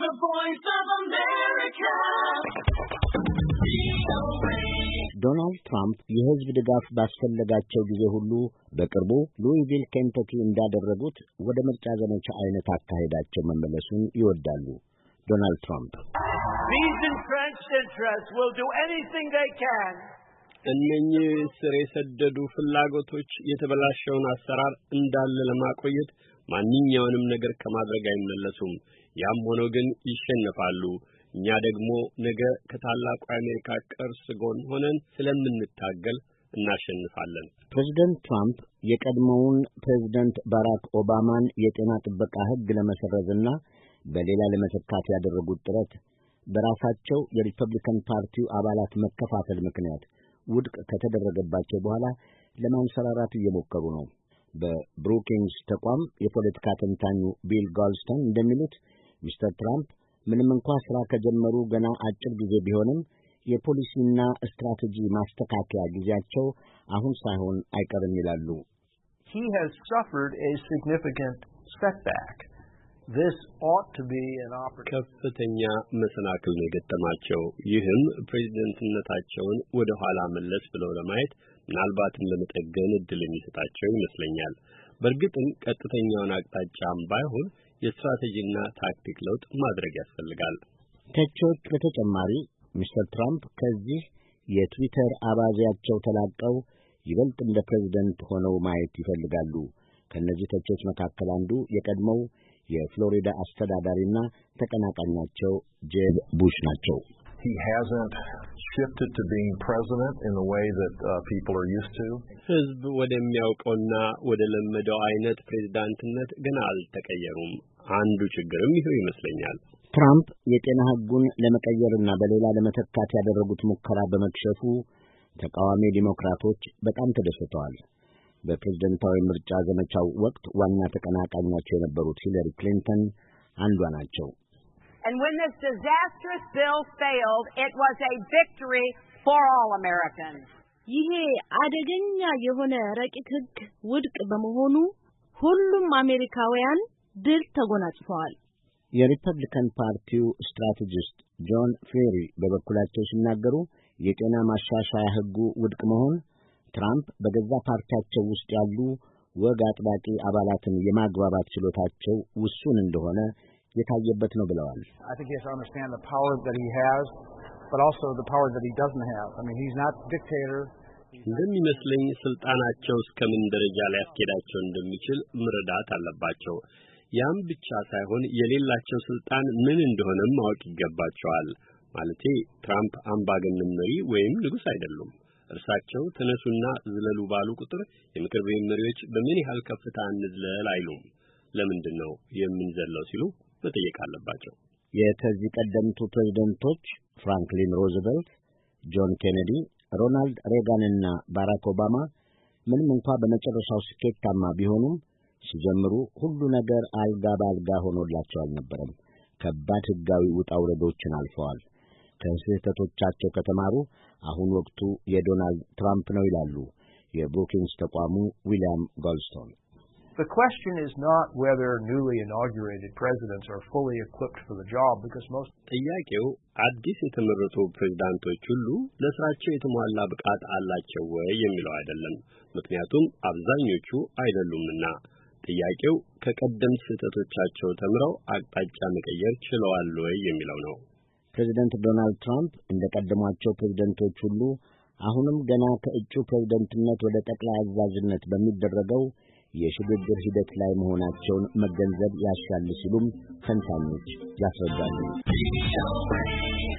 voice of America. ዶናልድ ትራምፕ የሕዝብ ድጋፍ ባስፈለጋቸው ጊዜ ሁሉ በቅርቡ ሉዊቪል ኬንታኪ እንዳደረጉት ወደ ምርጫ ዘመቻ አይነት አካሄዳቸው መመለሱን ይወዳሉ። ዶናልድ ትራምፕ These entrenched interests will do anything they can. እነኚህ ስር የሰደዱ ፍላጎቶች የተበላሸውን አሰራር እንዳለ ለማቆየት ማንኛውንም ነገር ከማድረግ አይመለሱም። ያም ሆኖ ግን ይሸነፋሉ። እኛ ደግሞ ነገ ከታላቁ አሜሪካ ቅርስ ጎን ሆነን ስለምንታገል እናሸንፋለን። ፕሬዝዳንት ትራምፕ የቀድሞውን ፕሬዝዳንት ባራክ ኦባማን የጤና ጥበቃ ሕግ ለመሰረዝና በሌላ ለመተካት ያደረጉት ጥረት በራሳቸው የሪፐብሊካን ፓርቲው አባላት መከፋፈል ምክንያት ውድቅ ከተደረገባቸው በኋላ ለማንሰራራት እየሞከሩ ነው። በብሩኪንግስ ተቋም የፖለቲካ ተንታኙ ቢል ጋልስተን እንደሚሉት ሚስተር ትራምፕ ምንም እንኳ ሥራ ከጀመሩ ገና አጭር ጊዜ ቢሆንም የፖሊሲና ስትራቴጂ ማስተካከያ ጊዜያቸው አሁን ሳይሆን አይቀርም ይላሉ። He has suffered a significant setback. This ought to be an opportunity. ከፍተኛ መሰናክል ነው የገጠማቸው። ይህም ፕሬዝዳንትነታቸውን ወደ ኋላ መለስ ብለው ለማየት ምናልባትም ለመጠገን እድል የሚሰጣቸው ይመስለኛል። በእርግጥም ቀጥተኛውን አቅጣጫም ባይሆን የስትራቴጂና ታክቲክ ለውጥ ማድረግ ያስፈልጋል። ተቾች በተጨማሪ ሚስተር ትራምፕ ከዚህ የትዊተር አባዜያቸው ተላቀው ይበልጥ እንደ ፕሬዝዳንት ሆነው ማየት ይፈልጋሉ። ከነዚህ ተቾች መካከል አንዱ የቀድሞው የፍሎሪዳ አስተዳዳሪና ተቀናቃኛቸው ጄብ ቡሽ ናቸው። He hasn't shifted to being president in the way that people are used to. ሕዝብ ወደሚያውቀውና ወደ ለመደው አይነት ፕሬዝዳንትነት ገና አልተቀየሩም። አንዱ ችግርም ይሄው ይመስለኛል። ትራምፕ የጤና ሕጉን ለመቀየርና በሌላ ለመተካት ያደረጉት ሙከራ በመክሸፉ ተቃዋሚ ዲሞክራቶች በጣም ተደስተዋል። በፕሬዝዳንታዊ ምርጫ ዘመቻው ወቅት ዋና ተቀናቃኛቸው የነበሩት ሂለሪ ክሊንተን አንዷ ናቸው። And when this disastrous bill failed, it was a victory for all Americans. ይሄ አደገኛ የሆነ ረቂቅ ሕግ ውድቅ በመሆኑ ሁሉም አሜሪካውያን ድል ተጎናጽፈዋል። የሪፐብሊካን ፓርቲው ስትራቴጂስት ጆን ፌሪ በበኩላቸው ሲናገሩ የጤና ማሻሻያ ሕጉ ውድቅ መሆን ትራምፕ በገዛ ፓርቲያቸው ውስጥ ያሉ ወግ አጥባቂ አባላትን የማግባባት ችሎታቸው ውሱን እንደሆነ የታየበት ነው ብለዋል። I think he has to understand the power that he has, but also the power that he doesn't have. I mean, he's not dictator. እንደሚመስለኝ ስልጣናቸው እስከምን ደረጃ ላይ ያስኬዳቸው እንደሚችል መረዳት አለባቸው። ያም ብቻ ሳይሆን የሌላቸው ስልጣን ምን እንደሆነም ማወቅ ይገባቸዋል። ማለቴ ትራምፕ አምባገነን መሪ ወይም ንጉሥ አይደሉም። እርሳቸው ተነሱና ዝለሉ ባሉ ቁጥር የምክር ቤት መሪዎች በምን ያህል ከፍታ እንዝለል አይሉም። ለምንድን ነው የምንዘለው ሲሉ መጠየቅ አለባቸው። የከዚህ ቀደምቱ ፕሬዝዳንቶች ፍራንክሊን ሮዝቬልት፣ ጆን ኬኔዲ፣ ሮናልድ ሬጋንና ባራክ ኦባማ ምንም እንኳ በመጨረሻው ስኬታማ ቢሆኑም ሲጀምሩ ሁሉ ነገር አልጋ ባልጋ ሆኖላቸው አልነበረም። ከባድ ሕጋዊ ውጣ ውረዶችን አልፈዋል። ከስህተቶቻቸው ከተማሩ አሁን ወቅቱ የዶናልድ ትራምፕ ነው ይላሉ የብሩኪንግስ ተቋሙ ዊሊያም ጎልስቶን። The question is not whether newly inaugurated presidents are fully equipped for the job, because most ጥያቄው አዲስ የተመረጡ ፕሬዝዳንቶች ሁሉ ለስራቸው የተሟላ ብቃት አላቸው ወይ የሚለው አይደለም። ምክንያቱም አብዛኞቹ አይደሉምና። ጥያቄው ከቀደምት ስህተቶቻቸው ተምረው አቅጣጫ መቀየር ችለዋል ወይ የሚለው ነው። ፕሬዝዳንት ዶናልድ ትራምፕ እንደቀደሟቸው ፕሬዝዳንቶች ሁሉ አሁንም ገና ከእጩ ፕሬዝዳንትነት ወደ ጠቅላይ አዛዥነት በሚደረገው የሽግግር ሂደት ላይ መሆናቸውን መገንዘብ ያሻል ሲሉም ተንታኞች ያስረዳሉ።